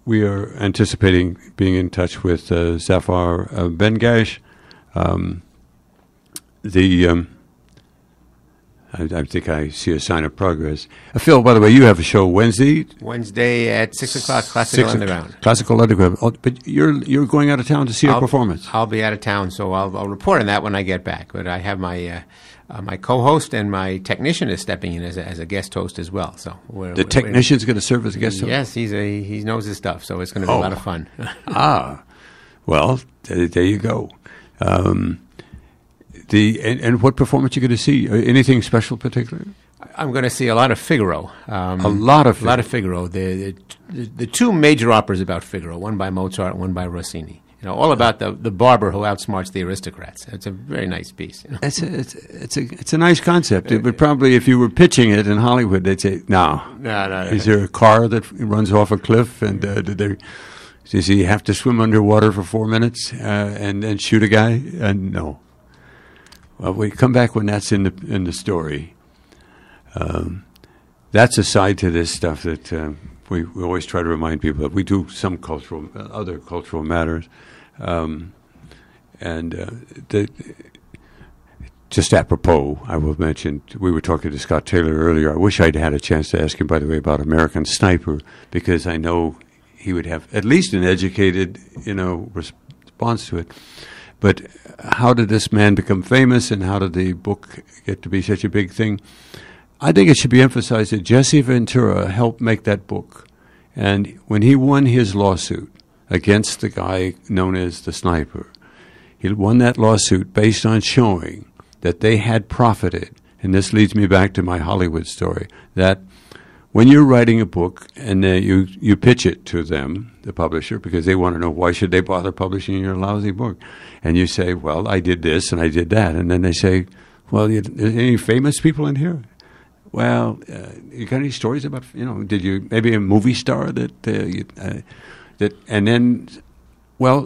we are anticipating being in touch with Zafar Bengash. I think I see a sign of progress. Phil, by the way, you have a show Wednesday at 6 o'clock, Classical Underground. Classical Underground. Oh, but you're going out of town to see a performance. I'll be out of town, so I'll report on that when I get back. But I have my my co-host and my technician is stepping in as a guest host as well. So the technician's going to serve as a guest host? Yes, he knows his stuff, so it's going to be a lot of fun. Well, there you go. And what performance are you going to see? Anything special particular? I'm going to see a lot of Figaro. A lot of Figaro. The two major operas about Figaro, one by Mozart, one by Rossini. All about the barber who outsmarts the aristocrats. It's a very nice piece. It's a nice concept. It would probably, if you were pitching it in Hollywood, they'd say, No. Is there a car that runs off a cliff, and does he have to swim underwater for 4 minutes and then shoot a guy? No. Well, we come back when that's in the story. That's a side to this stuff that we always try to remind people that we do some other cultural matters, just apropos, I will mention we were talking to Scott Taylor earlier. I wish I'd had a chance to ask him, by the way, about American Sniper, because I know he would have at least an educated, response to it. But how did this man become famous, and how did the book get to be such a big thing? I think it should be emphasized that Jesse Ventura helped make that book. And when he won his lawsuit against the guy known as the Sniper, he won that lawsuit based on showing that they had profited. And this leads me back to my Hollywood story, that when you're writing a book and you pitch it to them, the publisher, because they want to know why should they bother publishing your lousy book, and you say, well, I did this and I did that, and then they say, well, any famous people in here? Well, you got any stories about, did you, maybe a movie star that, and then, well,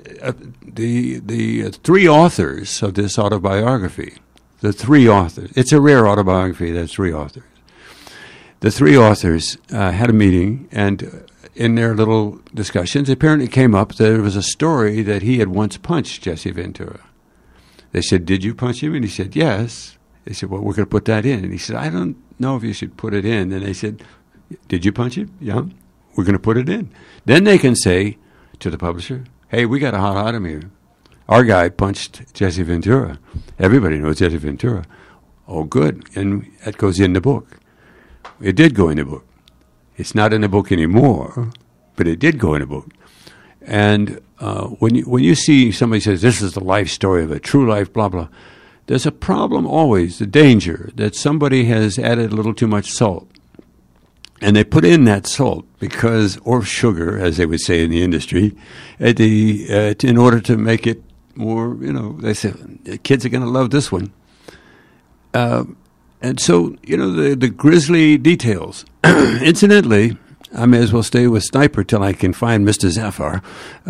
the three authors of this autobiography, it's a rare autobiography, that's three authors. The three authors had a meeting, and in their little discussions, apparently it came up that there was a story that he had once punched Jesse Ventura. They said, did you punch him? And he said, yes. They said, well, we're going to put that in. And he said, I don't know if you should put it in. And they said, did you punch him? Yeah, we're going to put it in. Then they can say to the publisher, hey, we got a hot item here. Our guy punched Jesse Ventura. Everybody knows Jesse Ventura. Oh, good. And that goes in the book. It did go in the book. It's not in the book anymore, but it did go in the book. And when you see somebody says, this is the life story of a true life, blah, blah, there's a problem always, the danger, that somebody has added a little too much salt. And they put in that salt because, or sugar, as they would say in the industry, in order to make it more, they say, the kids are going to love this one. And so, the grisly details. Incidentally, I may as well stay with Sniper till I can find Mr. Zafar.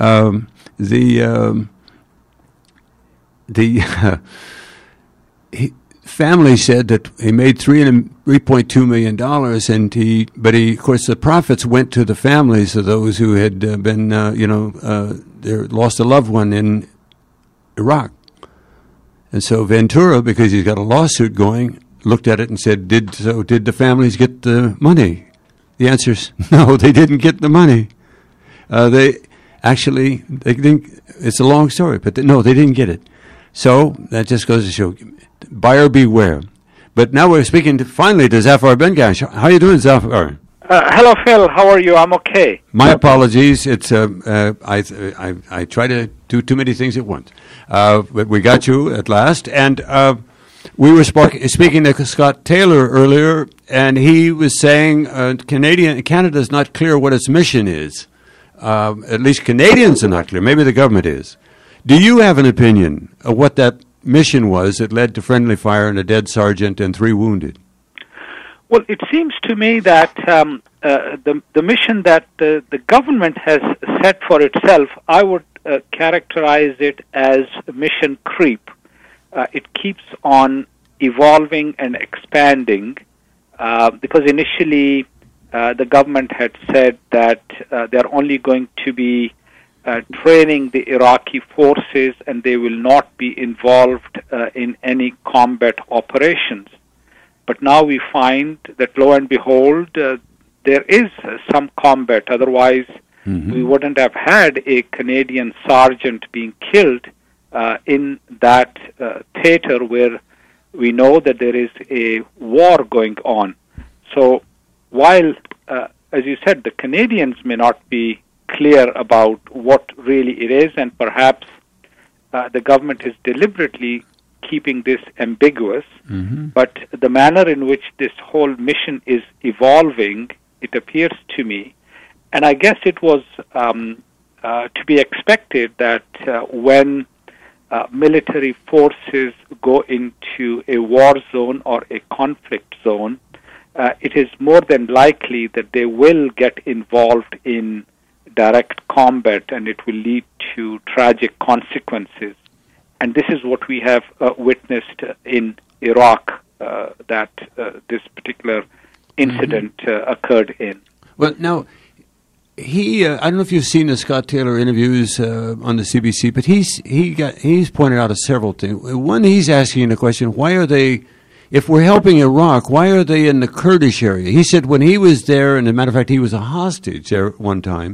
Family said that he made $3.2 million, but of course, the profits went to the families of those who had been, lost a loved one in Iraq. And so Ventura, because he's got a lawsuit going, looked at it and said, did the families get the money? The answer is no, they didn't get the money. They didn't. It's a long story, but no, they didn't get it. So that just goes to show, buyer beware. But now we're speaking finally to Zafar Bengash. How are you doing, Zafar? Hello, Phil. How are you? I'm okay. My apologies. It's I try to do too many things at once. But we got you at last, and we were speaking to Scott Taylor earlier, and he was saying Canada's not clear what its mission is. At least Canadians are not clear. Maybe the government is. Do you have an opinion of what that mission was that led to friendly fire and a dead sergeant and 3 wounded? Well, it seems to me that the mission that the government has set for itself, I would characterize it as mission creep. It keeps on evolving and expanding because initially the government had said that they're only going to be training the Iraqi forces and they will not be involved in any combat operations. But now we find that, lo and behold, there is some combat. Otherwise, we wouldn't have had a Canadian sergeant being killed in that theater where we know that there is a war going on. So while, as you said, the Canadians may not be clear about what really it is, and perhaps the government is deliberately keeping this ambiguous, but the manner in which this whole mission is evolving, it appears to me, and I guess it was to be expected that when military forces go into a war zone or a conflict zone, it is more than likely that they will get involved in direct combat and it will lead to tragic consequences. And this is what we have witnessed in Iraq, that this particular incident occurred in. Well, now, I don't know if you've seen the Scott Taylor interviews on the CBC, but he's pointed out several things. One, he's asking the question, why are they, if we're helping Iraq, why are they in the Kurdish area? He said when he was there, and as a matter of fact, he was a hostage there at one time,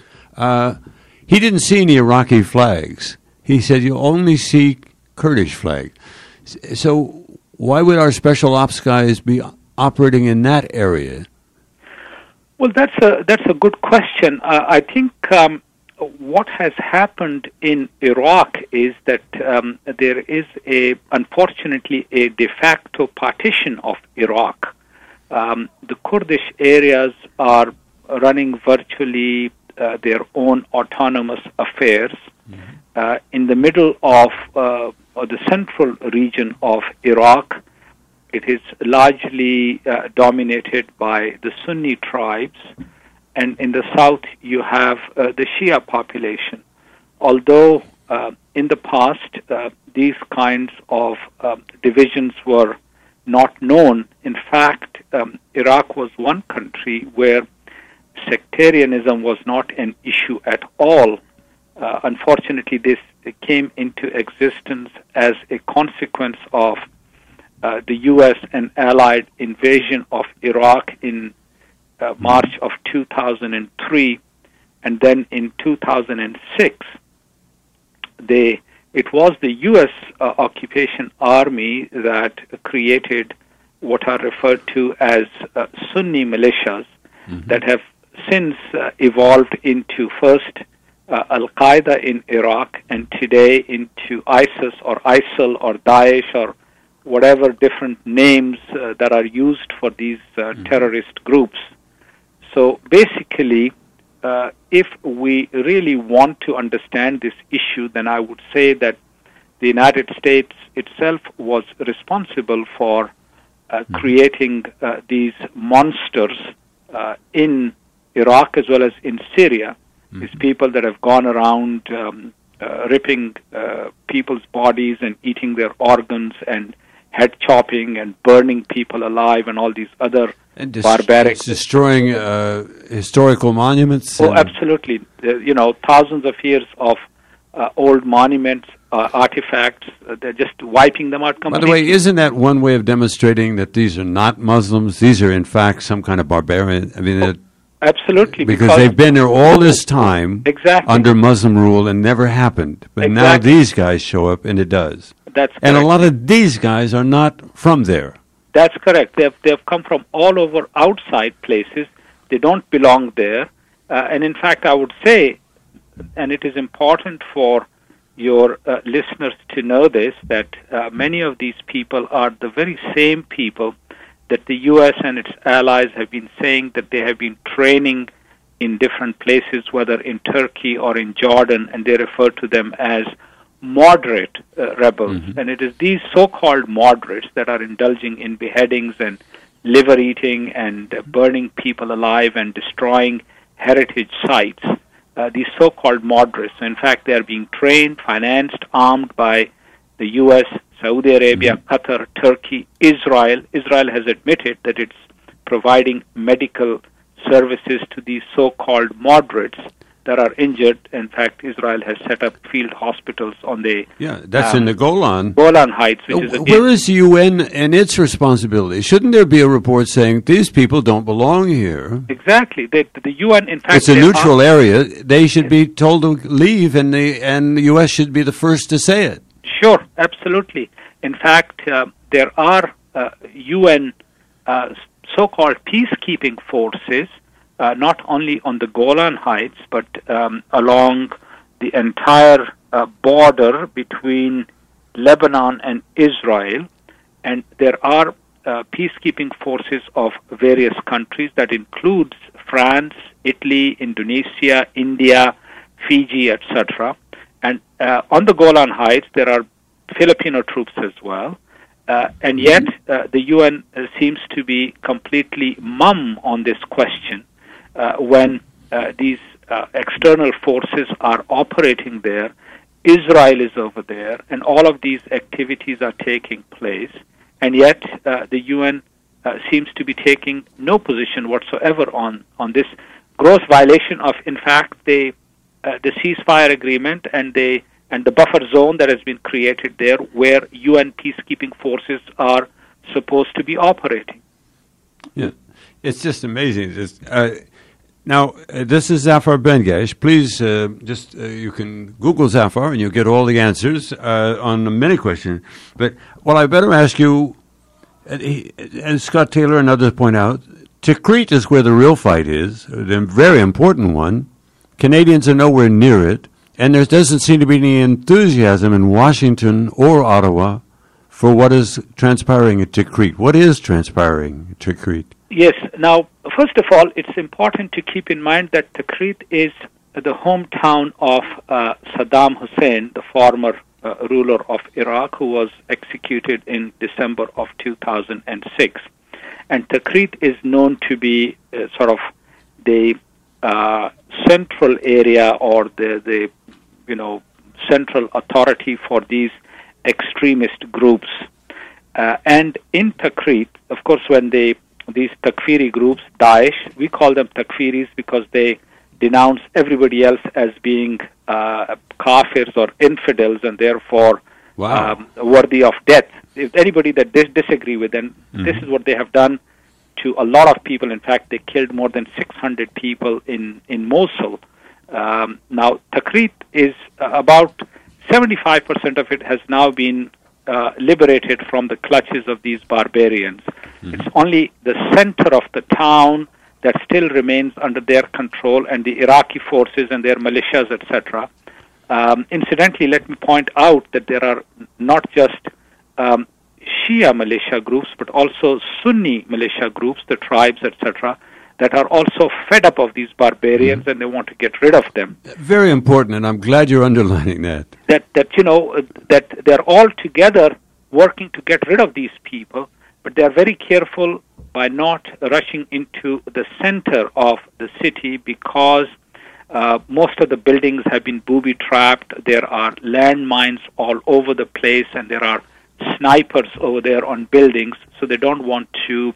he didn't see any Iraqi flags. He said you only see Kurdish flag. So why would our special ops guys be operating in that area? Well, that's a good question. I think what has happened in Iraq is that there is unfortunately a de facto partition of Iraq. The Kurdish areas are running virtually their own autonomous affairs. In the middle of or the central region of Iraq, it is largely dominated by the Sunni tribes, and in the south you have the Shia population. Although in the past these kinds of divisions were not known, in fact, Iraq was one country where sectarianism was not an issue at all. Unfortunately, this came into existence as a consequence of the U.S. and Allied invasion of Iraq in March of 2003, and then in 2006, it was the U.S. occupation army that created what are referred to as Sunni militias that have since evolved into first Al-Qaeda in Iraq, and today into ISIS or ISIL or Daesh or whatever different names that are used for these terrorist groups. So basically, if we really want to understand this issue, then I would say that the United States itself was responsible for creating these monsters in Iraq as well as in Syria. These people that have gone around ripping people's bodies and eating their organs and head chopping and burning people alive and all these other barbaric... destroying historical monuments? Oh, absolutely. Thousands of years of old monuments, artifacts, they're just wiping them out completely. By the way, isn't that one way of demonstrating that these are not Muslims? These are, in fact, some kind of barbarian... I mean, absolutely. Because they've been there all this time under Muslim rule and never happened. But now these guys show up and it does. That's correct. And a lot of these guys are not from there. That's correct. They've come from all over outside places. They don't belong there. And in fact, I would say, and it is important for your listeners to know this, that many of these people are the very same people that the U.S. and its allies have been saying that they have been training in different places, whether in Turkey or in Jordan, and they refer to them as moderate rebels. And it is these so-called moderates that are indulging in beheadings and liver eating and burning people alive and destroying heritage sites, these so-called moderates. In fact, they are being trained, financed, armed by the U.S., Saudi Arabia, Qatar, Turkey, Israel. Israel has admitted that it's providing medical services to these so-called moderates that are injured. In fact, Israel has set up field hospitals on the that's in the Golan Heights, which is where is the UN and its responsibility? Shouldn't there be a report saying these people don't belong here? Exactly. The UN, in fact, it's a neutral area. They should be told to leave, and the U.S. should be the first to say it. Sure, absolutely. In fact, there are UN so-called peacekeeping forces, not only on the Golan Heights, but along the entire border between Lebanon and Israel. And there are peacekeeping forces of various countries that includes France, Italy, Indonesia, India, Fiji, etc. And on the Golan Heights, there are Filipino troops as well. And yet, the UN seems to be completely mum on this question when these external forces are operating there. Israel is over there, and all of these activities are taking place. And yet, the UN seems to be taking no position whatsoever on this gross violation of, in fact, the ceasefire agreement and the buffer zone that has been created there, where UN peacekeeping forces are supposed to be operating. Yeah, it's just amazing. Now, this is Zafar Bengesh. Please, you can Google Zafar and you'll get all the answers on many questions. But what I better ask you, and Scott Taylor and others point out, Tikrit is where the real fight is, the very important one. Canadians are nowhere near it, and there doesn't seem to be any enthusiasm in Washington or Ottawa for what is transpiring at Tikrit. What is transpiring at Tikrit? Yes. Now, first of all, it's important to keep in mind that Tikrit is the hometown of Saddam Hussein, the former ruler of Iraq, who was executed in December of 2006. And Tikrit is known to be sort of the central area or the central authority for these extremist groups. And in Tikrit, of course, when these Takfiri groups, Daesh, we call them Takfiris because they denounce everybody else as being kafirs or infidels and therefore worthy of death. If anybody that disagree with them, this is what they have done to a lot of people. In fact, they killed more than 600 people in Mosul. Now, Tikrit is about 75% of it has now been liberated from the clutches of these barbarians. It's only the center of the town that still remains under their control, and the Iraqi forces and their militias, etc. Incidentally, let me point out that there are not just Shia militia groups, but also Sunni militia groups, the tribes, etc., that are also fed up of these barbarians and they want to get rid of them. Very important, and I'm glad you're underlining that. That they're all together working to get rid of these people, but they're very careful by not rushing into the center of the city because most of the buildings have been booby-trapped. There are landmines all over the place, and there are snipers over there on buildings, so they don't want to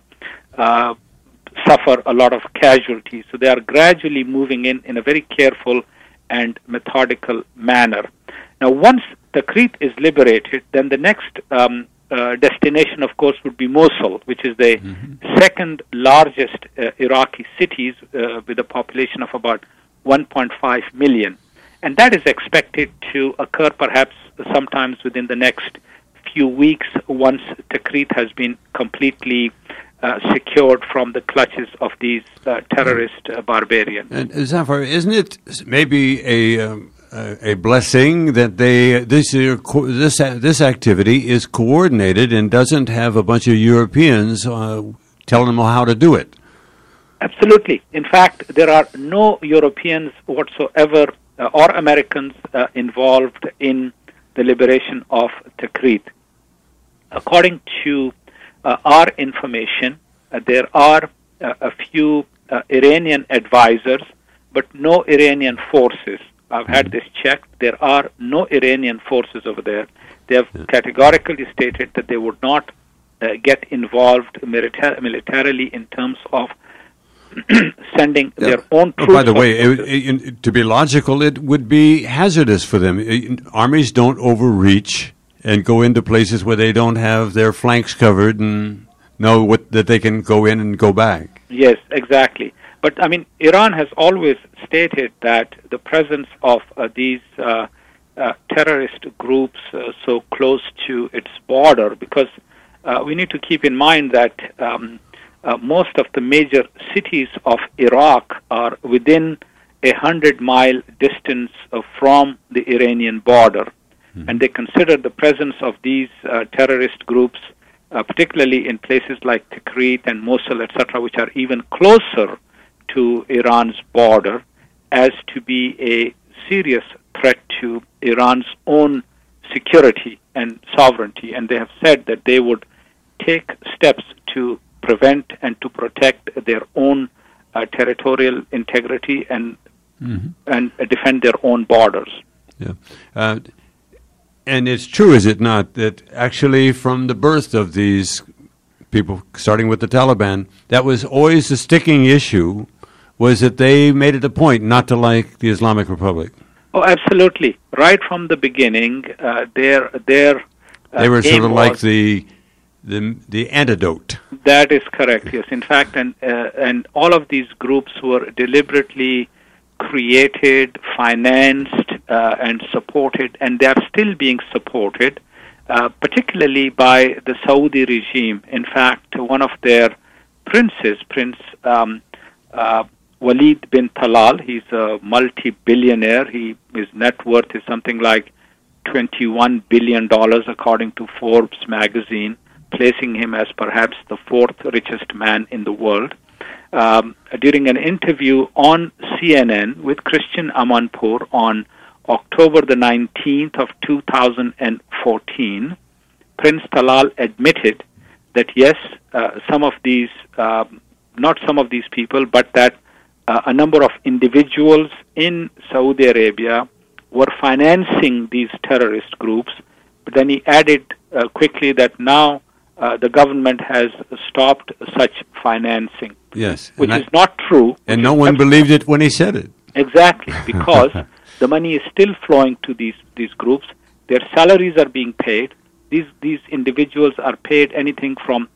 suffer a lot of casualties. So they are gradually moving in a very careful and methodical manner. Now, once Tikrit is liberated, then the next destination, of course, would be Mosul, which is the second largest Iraqi cities with a population of about 1.5 million. And that is expected to occur perhaps sometimes within the next few weeks once Tikrit has been completely secured from the clutches of these terrorist barbarians. And Zafar, isn't it maybe a blessing that this activity is coordinated and doesn't have a bunch of Europeans telling them how to do it? Absolutely. In fact, there are no Europeans whatsoever or Americans involved in the liberation of Tikrit. According to our information, there are a few Iranian advisors, but no Iranian forces. I've had this checked. There are no Iranian forces over there. They have categorically stated that they would not get involved militarily in terms of sending their own Oh, troops. by the way, forces. to be logical, it would be hazardous for them. Armies don't overreach and go into places where they don't have their flanks covered and know that they can go in and go back. Yes, exactly. But I mean, Iran has always stated that the presence of these terrorist groups so close to its border, because we need to keep in mind that most of the major cities of Iraq are within 100-mile distance from the Iranian border, and they consider the presence of these terrorist groups, particularly in places like Tikrit and Mosul, etc., which are even closer to Iran's border, as to be a serious threat to Iran's own security and sovereignty. And they have said that they would take steps to prevent and to protect their own territorial integrity and defend their own borders. Yeah. And it's true, is it not, that actually from the birth of these people, starting with the Taliban, that was always the sticking issue, was that they made it a point not to like the Islamic Republic. Oh, absolutely. Right from the beginning, their they were sort of like was, the antidote. That is correct. Yes, in fact, and all of these groups were deliberately created, financed, and supported, and they are still being supported, particularly by the Saudi regime. In fact, one of their princes, Prince Walid bin Talal, he's a multi-billionaire. His net worth is something like $21 billion, according to Forbes magazine, placing him as perhaps the fourth richest man in the world. During an interview on CNN with Christian Amanpour on October the 19th of 2014, Prince Talal admitted that yes, some of these, not some of these people, but that a number of individuals in Saudi Arabia were financing these terrorist groups. But then he added quickly that now the government has stopped such financing. Yes. Which is not true. And no one believed it when he said it. Exactly, because the money is still flowing to these groups. Their salaries are being paid. These individuals are paid anything from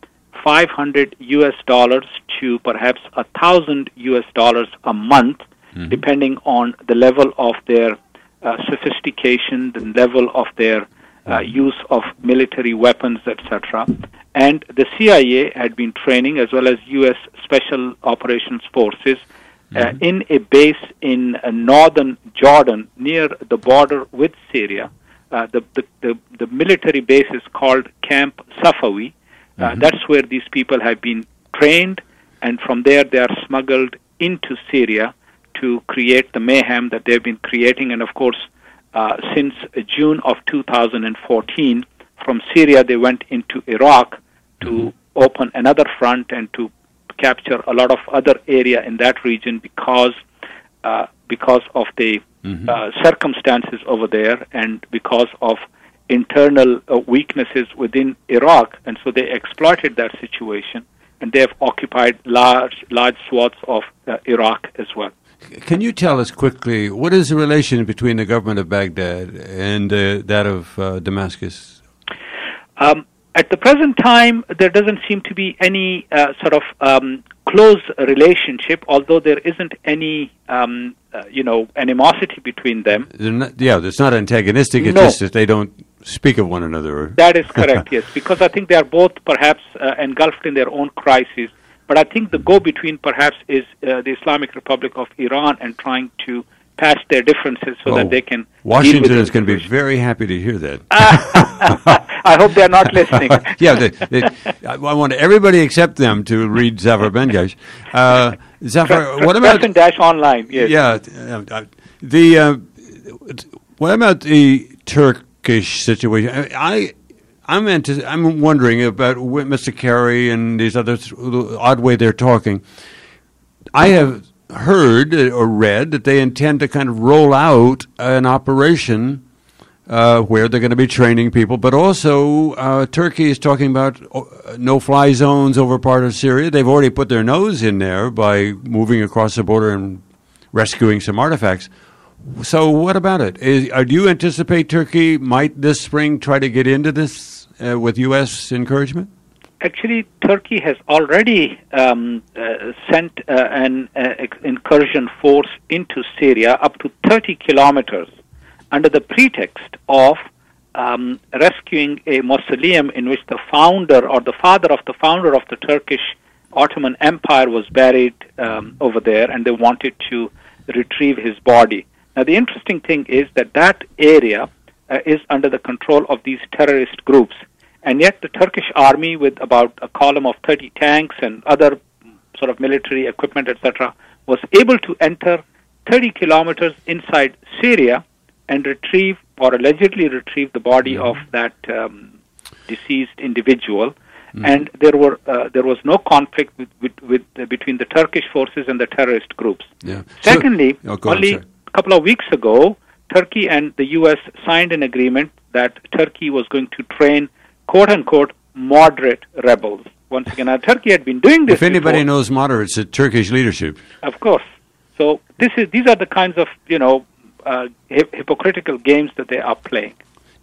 $500 to perhaps $1,000 a month, depending on the level of their sophistication, the level of their use of military weapons, etc. And the CIA had been training, as well as U.S. Special Operations Forces, in a base in northern Jordan, near the border with Syria. The military base is called Camp Safawi. That's where these people have been trained, and from there they are smuggled into Syria to create the mayhem that they've been creating. And of course, since June of 2014, from Syria they went into Iraq to open another front and to capture a lot of other area in that region because of the circumstances over there and because of internal weaknesses within Iraq. And so they exploited that situation, and they have occupied large swaths of Iraq as well. Can you tell us quickly, what is the relation between the government of Baghdad and that of Damascus? At the present time, there doesn't seem to be any sort of close relationship, although there isn't any, animosity between them. It's not antagonistic, it's just that they don't speak of one another. That is correct, yes, because I think they are both perhaps engulfed in their own crises. But I think the go-between perhaps is the Islamic Republic of Iran and trying to patch their differences so that they can. Washington is going to be very happy to hear that. I hope they're not listening. I want everybody except them to read Zafar Bengash. Zafar, what about Dash Online? Yes. Yeah, what about the Turkish situation? I'm wondering about Mr. Kerry and these others, the odd way they're talking. I have heard or read that they intend to kind of roll out an operation where they're going to be training people. But also, Turkey is talking about no-fly zones over part of Syria. They've already put their nose in there by moving across the border and rescuing some artifacts. So what about it? Do you anticipate Turkey might this spring try to get into this with U.S. encouragement? Actually, Turkey has already sent an incursion force into Syria up to 30 kilometers under the pretext of rescuing a mausoleum in which the founder or the father of the founder of the Turkish Ottoman Empire was buried over there, and they wanted to retrieve his body. Now, the interesting thing is that area is under the control of these terrorist groups. And yet the Turkish army, with about a column of 30 tanks and other sort of military equipment, etc., was able to enter 30 kilometers inside Syria and retrieve, or allegedly retrieve, the body of that deceased individual. And there was no conflict between the Turkish forces and the terrorist groups. Yeah. Secondly, only a couple of weeks ago, Turkey and the U.S. signed an agreement that Turkey was going to train quote-unquote moderate rebels. Once again, Turkey had been doing this. If anybody before. knows moderates, it's Turkish leadership. Of course. So these are the kinds of hypocritical games that they are playing.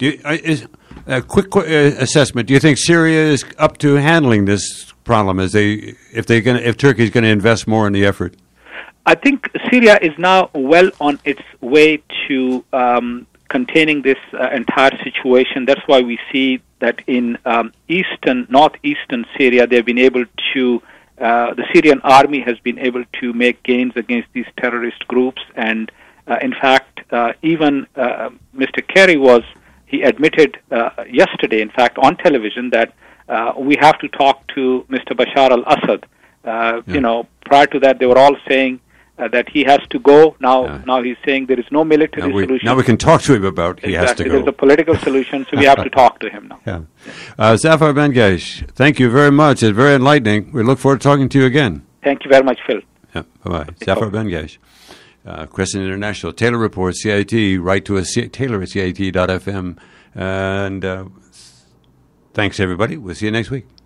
A quick assessment: do you think Syria is up to handling this problem? If Turkey is going to invest more in the effort? I think Syria is now well on its way to containing this entire situation. That's why we see that in northeastern Syria, they've been able to, the Syrian army has been able to make gains against these terrorist groups. And in fact, even Mr. Kerry he admitted yesterday, in fact, on television, that we have to talk to Mr. Bashar al-Assad. Prior to that, they were all saying that he has to go. Now he's saying there is no military solution. Now we can talk to him about he has to go. There's a political solution, so we have to talk to him now. Yeah. Zafar Bengesh, thank you very much. It's very enlightening. We look forward to talking to you again. Thank you very much, Phil. Yeah, bye-bye. Zafar Bengesh, Crescent International. Taylor Report, CIT. Write to us, Taylor at CIT.fm. And thanks, everybody. We'll see you next week.